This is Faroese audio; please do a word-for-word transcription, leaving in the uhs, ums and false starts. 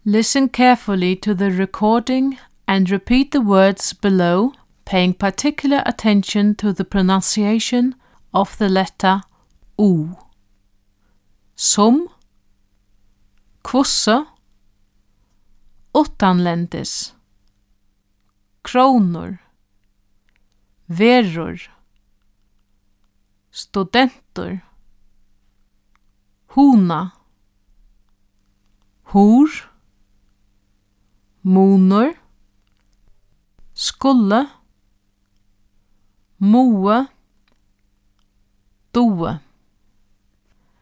Listen carefully to the recording and repeat the words below, paying particular attention to the pronunciation of the letter U. Som, kvossa, utanländes, kronor, verur, studenter, hona, hor, monor, skulle, moe, doe.